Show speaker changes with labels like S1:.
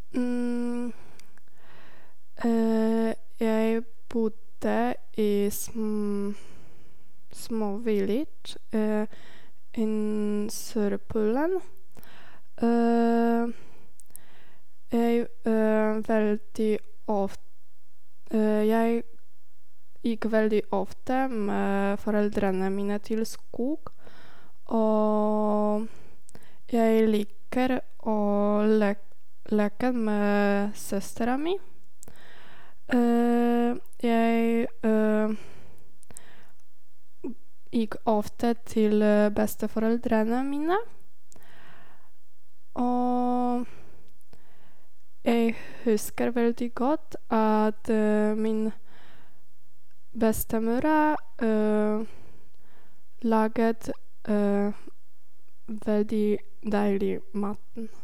S1: Mm, jeg bodde i små village in Sørpolen. Eh, jeg veldig ofte Jeg gikk veldig ofte med foreldrene mine til skog, og jeg liker å leke med søstera mi. Jeg gikk ofte til besteforeldrene mine, og jeg husker veldig godt at min bestemor laget veldig deilig maten.